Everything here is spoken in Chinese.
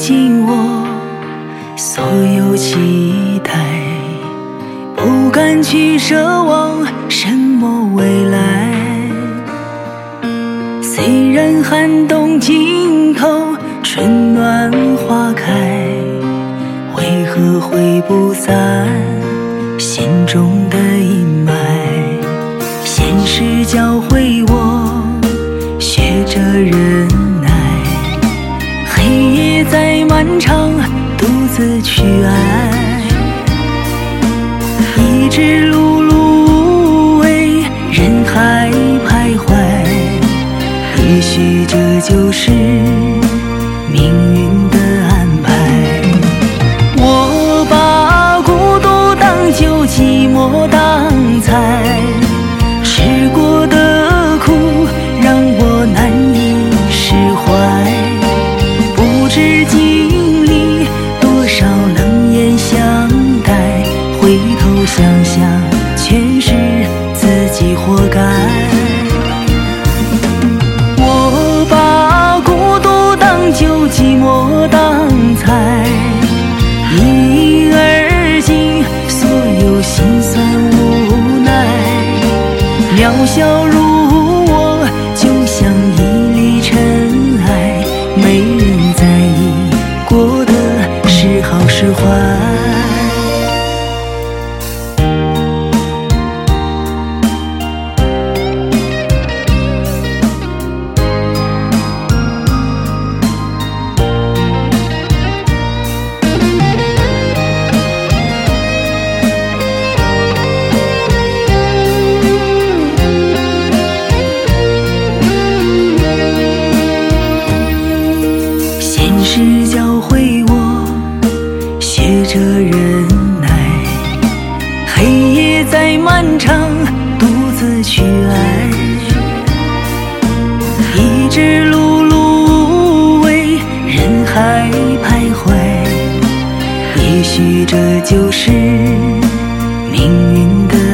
尽我所有期待，不敢去奢望什么未来。虽然寒冬尽头，春暖花开，为何会不散心中的阴霾？现实教会我学着忍耐，黑夜再漫长，独自去爱。一直碌碌无为，人海徘徊，也许这就是命运的安排。我把孤独当酒，寂寞当菜，吃过的苦让我难以释怀，不知经历多少冷眼相待，回头想想全是自己活该。我把孤独当酒，寂寞当菜，一饮而尽所有辛酸无奈。渺小如我，就像一粒尘埃，没人在意过的是好是坏。是教会我学着忍耐，黑夜再漫长，独自去爱。一直碌碌无为，人海徘徊，也许这就是命运的